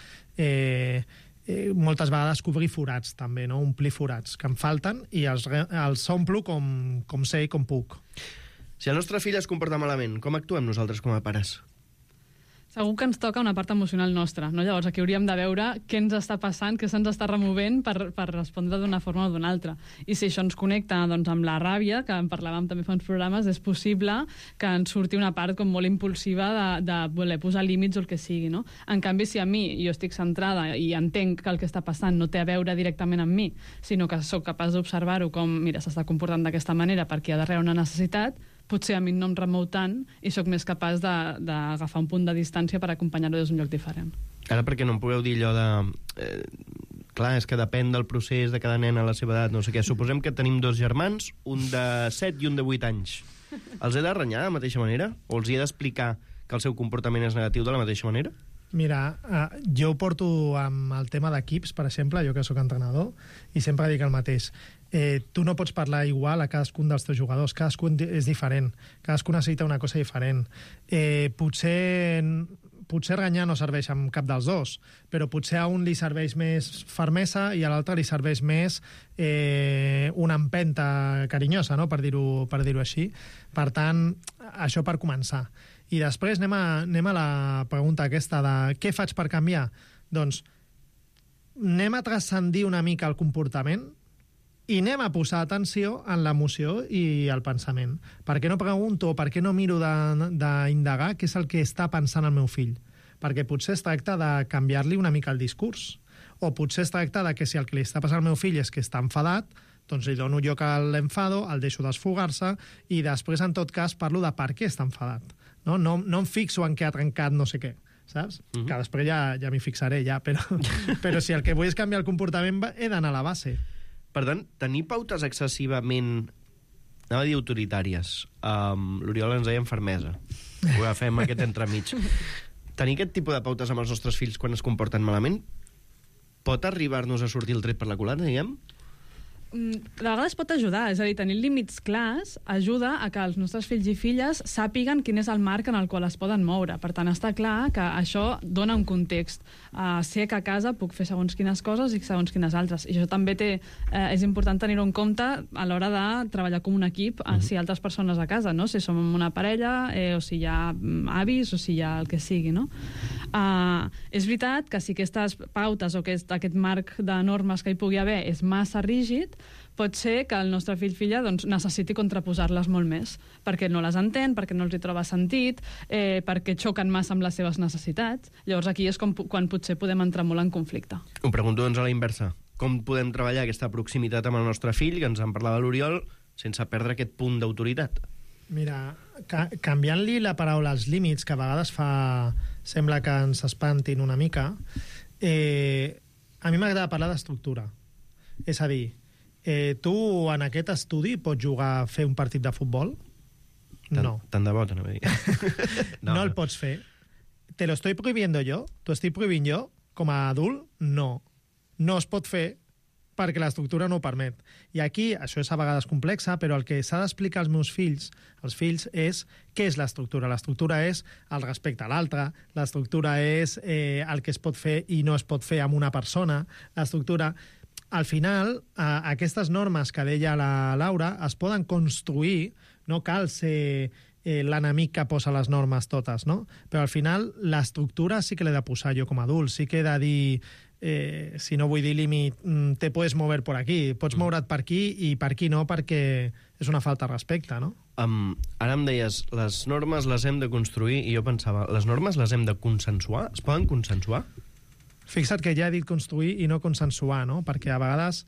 moltes vegades cobrir forats també, no? Omplir forats que em falten i els omplo com sé i com puc. Si el nostre fill es comporta malament, com actuem nosaltres com a pares? Segur que ens toca una part emocional nostra, no? Llavors aquí hauríem de veure què ens està passant, què se'ns està removent per respondre d'una forma o d'una altra. I si això ens connecta doncs, amb la ràbia, que en parlàvem també fa uns programes, és possible que ens surti una part com molt impulsiva de voler posar límits o el que sigui, no? En canvi, si a mi jo estic centrada i entenc que el que està passant no té a veure directament amb mi, sinó que sóc capaç d'observar-ho com, mira, s'està comportant d'aquesta manera perquè hi ha darrere una necessitat, potser a mi no em remou tant i sóc més capaç d'agafar un punt de distància per acompanyar-ho des d'un lloc diferent. Ara perquè no em pugueu dir allò de... clar, és que depèn del procés de cada nen a la seva edat, no sé què. Suposem que tenim dos germans, un de 7 i un de 8 anys. Els he de renyar de la mateixa manera? O els he d'explicar que el seu comportament és negatiu de la mateixa manera? Mira, jo ho porto amb el tema d'equips, per exemple, jo que sóc entrenador, i sempre dic el mateix. Tu no pots parlar igual a cadascun dels teus jugadors, cadascun és diferent, cadascun necessita una cosa diferent. Potser renyar no serveix amb cap dels dos, però potser a un li serveix més fermesa i a l'altre li serveix més una empenta carinyosa, no? per dir-ho així. Per tant, això per començar. I després anem a la pregunta aquesta de què faig per canviar? Doncs anem a transcendir una mica el comportament i anem a posar atenció en l'emoció i el pensament. Per què no pregunto o per què no miro d'indagar què és el que està pensant el meu fill? Perquè potser es tracta de canviar-li una mica el discurs. O potser es tracta de que si el que li està passant al meu fill és que està enfadat, doncs li dono lloc a l'enfado, el deixo desfogar-se i després, en tot cas, parlo de per què està enfadat. No em fixo en què ha trencat no sé què, saps? Que després ja m'hi fixaré, però si el que vull és canviar el comportament he d'anar a la base. Per tant, tenir pautes excessivament, anava a dir autoritàries, l'Oriol ens deia fermesa, ho agafem aquest entremig. Tenir aquest tipus de pautes amb els nostres fills quan es comporten malament pot arribar-nos a sortir el tret per la culata, diguem? De vegades pot ajudar, és a dir, tenir límits clars ajuda a que els nostres fills i filles sàpiguen quin és el marc en el qual es poden moure. Per tant, està clar que això dona un context. Sé que a casa puc fer segons quines coses i segons quines altres. I això també és important tenir-ho en compte a l'hora de treballar com un equip, si hi ha altres persones a casa, no? Si som una parella, o si hi ha avis, o si hi ha el que sigui, no? És veritat que si aquestes pautes o aquest marc de normes que hi pugui haver és massa rígid, pot ser que el nostre fill-filla doncs, necessiti contraposar-les molt més, perquè no les entén, perquè no els hi troba sentit, perquè xoquen massa amb les seves necessitats. Llavors aquí és quan potser podem entrar molt en conflicte. Ho pregunto doncs a la inversa. Com podem treballar aquesta proximitat amb el nostre fill, que ens en parlava l'Oriol, sense perdre aquest punt d'autoritat? Mira, canviant-li la paraula als límits, que a vegades fa sembla que ens espantin una mica. A mi m'agrada parlar d'estructura. És a dir, tu en aquest estudi pots jugar a fer un partit de futbol? No. Tant de bo, t'anava a dir. No el pots fer. ¿Te lo estoy prohibiendo yo? ¿T'ho estic prohibint jo? Com a adult? No. No es pot fer perquè l'estructura no ho permet. I aquí, això és a vegades complexa, però el que s'ha d'explicar als meus fills, és què és l'estructura. L'estructura és el respecte a l'altre, l'estructura és el que es pot fer i no es pot fer amb una persona, l'estructura... Al final, aquestes normes que deia la Laura es poden construir, no cal ser l'enemic que posa les normes totes, no? Però al final l'estructura sí que l'he de posar jo com a adult, sí que he de dir, si no vull dir límit, te puedes mover por aquí, pots moure't per aquí i per aquí no, perquè és una falta de respecte, no? Ara em deies, les normes les hem de construir, i jo pensava, les normes les hem de consensuar? Es poden consensuar? Fixa't que ja he dit construir i no consensuar, no? Perquè a vegades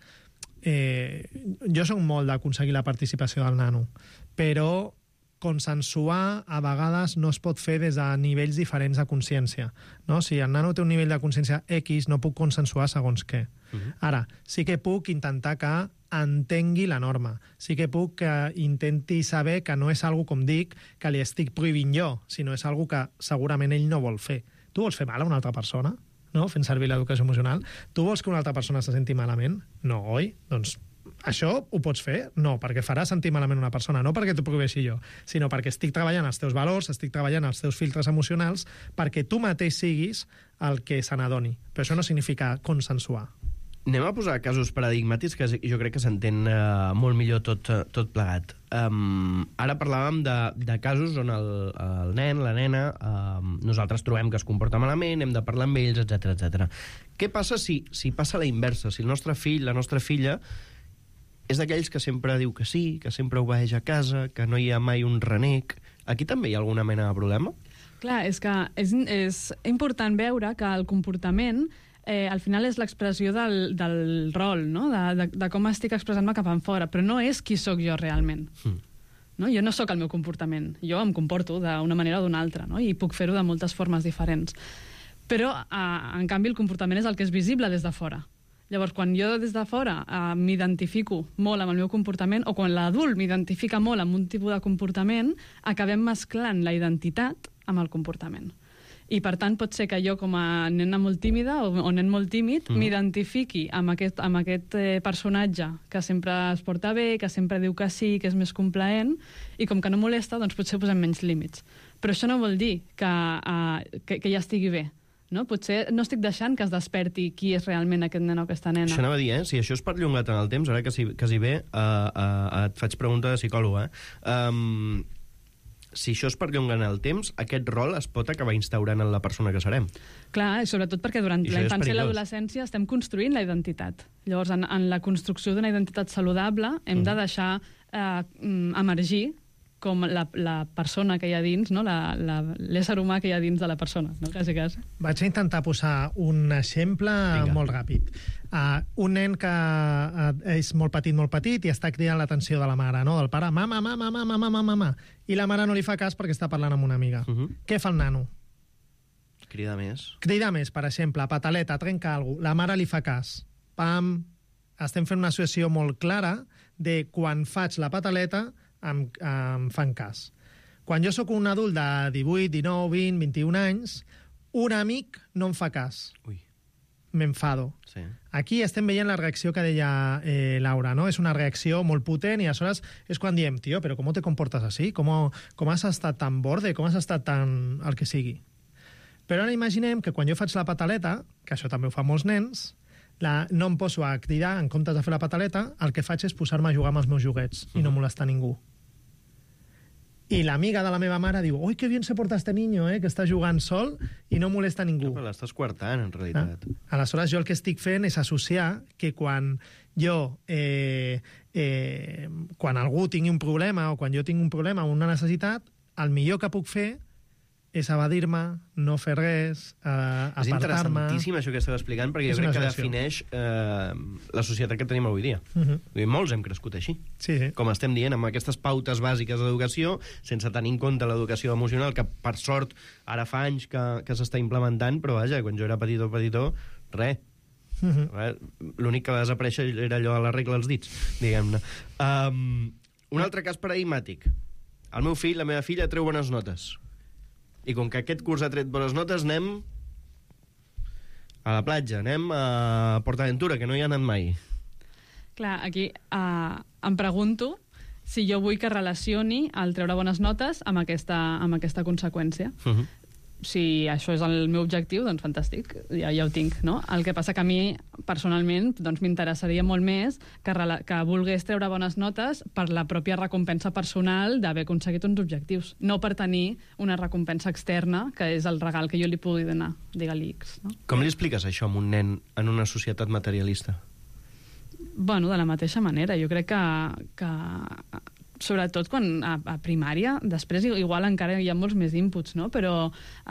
jo soc molt d'aconseguir la participació del nano, però consensuar a vegades no es pot fer des de nivells diferents de consciència, no? Si el nano té un nivell de consciència X, no puc consensuar segons què. Ara, sí que puc intentar que entengui la norma. Sí que puc que intenti saber que no és algo, com dic, que li estic prohibint jo, sinó és algo que segurament ell no vol fer. Tu vols fer mal a una altra persona? No? Fent servir l'educació emocional. Tu vols que una altra persona se senti malament? No, oi? Doncs això ho pots fer? No, perquè farà sentir malament una persona, no perquè t'ho prohibeixi jo, sinó perquè estic treballant els teus valors, estic treballant els teus filtres emocionals perquè tu mateix siguis el que se n'adoni. Però això no significa consensuar. Anem a posar casos paradigmàtics que jo crec que s'entén molt millor tot plegat. Ara parlàvem de casos on el nen, la nena, nosaltres trobem que es comporta malament, hem de parlar amb ells, etc. Què passa si passa la inversa? Si el nostre fill, la nostra filla, és d'aquells que sempre diu que sí, que sempre obeeix a casa, que no hi ha mai un renec... Aquí també hi ha alguna mena de problema? Clar, és que és important veure que el comportament al final és l'expressió del rol, no? de com estic expressant-me cap enfora, però no és qui sóc jo realment. No? Jo no sóc el meu comportament, jo em comporto d'una manera o d'una altra, no? I puc fer-ho de moltes formes diferents. Però, en canvi, el comportament és el que és visible des de fora. Llavors, quan jo des de fora m'identifico molt amb el meu comportament, o quan l'adult m'identifica molt amb un tipus de comportament, acabem mesclant la identitat amb el comportament. I, per tant, pot ser que jo, com a nena molt tímida o nen molt tímid, m'identifiqui amb aquest personatge que sempre es porta bé, que sempre diu que sí, que és més complaent, i com que no molesta, doncs potser posem menys límits. Però això no vol dir que ja estigui bé. No? Potser no estic deixant que es desperti qui és realment aquest nen o aquesta nena. Això anava a dir, si això és perllongat en el temps, ara que si ve, et faig pregunta de psicòloga, si això es perllonga en el temps, aquest rol es pot acabar instaurant en la persona que serem. Clar, i sobretot perquè durant la infància i l'adolescència estem construint la identitat. Llavors, en la construcció d'una identitat saludable, hem de deixar emergir com la persona que hi ha dins, no? L'ésser humà que hi ha dins de la persona, no? Quasi. Vaig intentar posar un exemple molt ràpid. Un nen que és molt petit i està cridant l'atenció de la mare, no? Del pare, mama, mama, mama, mama, mama. I la mare no li fa cas perquè està parlant amb una amiga. Què fa el nano? Crida més. Crida més, per exemple, pataleta, trenca alguna cosa. La mare li fa cas. Pam! Estem fent una associació molt clara de quan faig la pataleta em fan cas. Quan jo sóc un adult de 18, 19, 20, 21 anys, un amic no em fa cas. M'enfado. Sí. Aquí estem veient la reacció que deia Laura, no? És una reacció molt potent i aleshores és quan diem, tio, però com te comportes así? Com has estat tan borde? Com has estat tan... el que sigui? Però ara imaginem que quan jo faig la pataleta, que això també ho fan molts nens, no em poso a cridar en comptes de fer la pataleta, el que faig és posar-me a jugar amb els meus joguets i no molestar ningú. I l'amiga de la meva mare diu, oi, que bien se porta este niño, que està jugant sol i no molesta ningú. Però l'estàs coartant, en realitat. Aleshores, jo el que estic fent és associar que quan jo, quan algú tingui un problema o quan jo tinc un problema o una necessitat, el millor que puc fer és evadir-me, no fer res, És apartar-me... interessantíssim això que esteu explicant, perquè jo És crec una que solució. defineix la societat que tenim avui dia. Vull dir, molts hem crescut així. Sí, sí. Com estem dient, amb aquestes pautes bàsiques d'educació, sense tenir en compte l'educació emocional, que per sort ara fa anys que s'està implementant, però vaja, quan jo era petitó, res. L'únic que va desaparèixer era allò de la regla als dits, diguem-ne. Un altre cas paradigmàtic. El meu fill, la meva filla, treu bones notes. I com que aquest curs ha tret bones notes, anem a la platja, anem a PortAventura, que no hi ha anat mai. Clar, aquí em pregunto si jo vull que relacioni el treure bones notes amb aquesta conseqüència. Si això és el meu objectiu, doncs fantàstic, ja ho tinc, no? El que passa que a mi, personalment, doncs m'interessaria molt més que volgués treure bones notes per la pròpia recompensa personal d'haver aconseguit uns objectius, no per tenir una recompensa externa, que és el regal que jo li pugui donar, digue-li X, no? Com li expliques això a un nen en una societat materialista? Bueno, de la mateixa manera. Jo crec que sobretot quan a primària, després igual encara hi ha molts més inputs, no? Però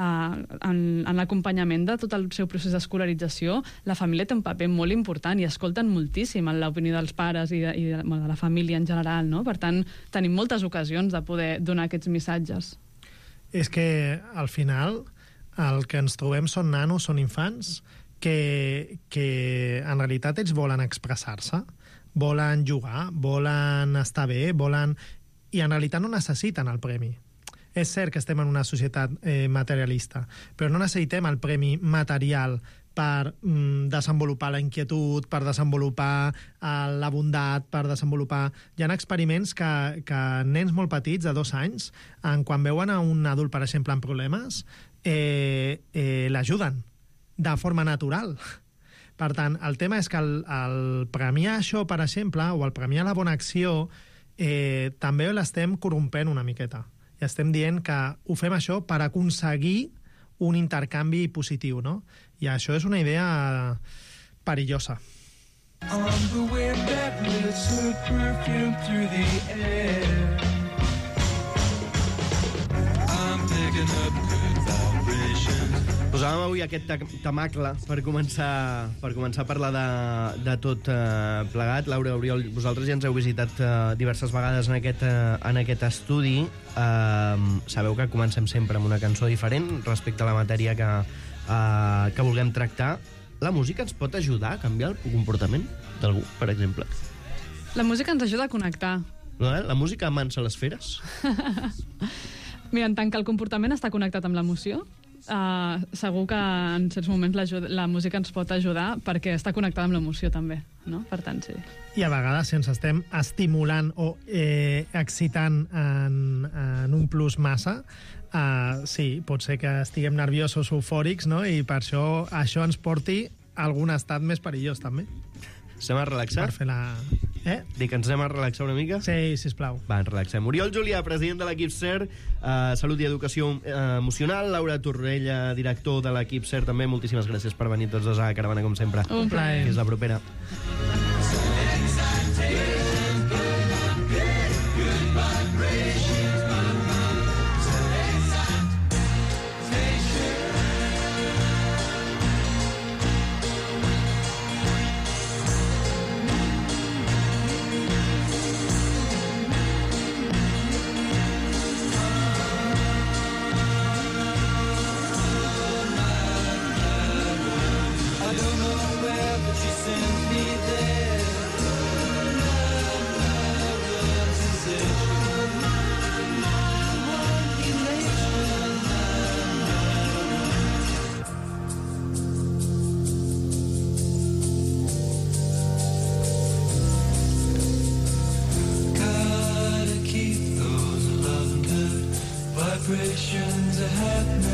en l'acompanyament de tot el seu procés d'escolarització, la família té un paper molt important i escolten moltíssim l'opinió dels pares i de la família en general, no? Per tant, tenim moltes ocasions de poder donar aquests missatges. És que, al final, el que ens trobem són nanos, són infants, que en realitat ells volen expressar-se, volen jugar, volen estar bé, i en realitat no necessiten el premi. És cert que estem en una societat materialista, però no necessitem el premi material per desenvolupar la inquietud, per desenvolupar la bondat, per desenvolupar... Hi ha experiments que nens molt petits, de 2 anys, quan veuen a un adult, per exemple, amb problemes, l'ajuden de forma natural. Per tant, el tema és que el premiar això, per exemple, o el premiar la bona acció, també l'estem corrompent una miqueta. I estem dient que ho fem això per aconseguir un intercanvi positiu, no? I això és una idea perillosa. On the wind that lifts her perfume through the air, I'm picking up good vibrations. Posàvem avui aquest temacle per començar a parlar de tot plegat. Laura, Oriol, vosaltres ja ens heu visitat diverses vegades en aquest estudi. Sabeu que comencem sempre amb una cançó diferent respecte a la matèria que vulguem tractar. La música ens pot ajudar a canviar el comportament d'algú, per exemple? La música ens ajuda a connectar. No, la música amansa les feres? Mira, en tant que el comportament està connectat amb l'emoció, segur que en certs moments la música ens pot ajudar perquè està connectada amb l'emoció també, no? Per tant, sí. I a vegades, si ens estem estimulant o excitant en un plus massa, sí, pot ser que estiguem nerviosos o eufòrics, no? I per això ens porti a algun estat més perillós, també. Estem a relaxar? Per fer la... Dic que ens anem a relaxar una mica? Sí, sisplau. Va, ens relaxem. Oriol Julià, president de l'equip CER, Salut i Educació Emocional, Laura Torrella, director de l'equip CER, també. Moltíssimes gràcies per venir tots dos a Caravana, com sempre. Un plaer. Fins la propera. Vibrations are happening.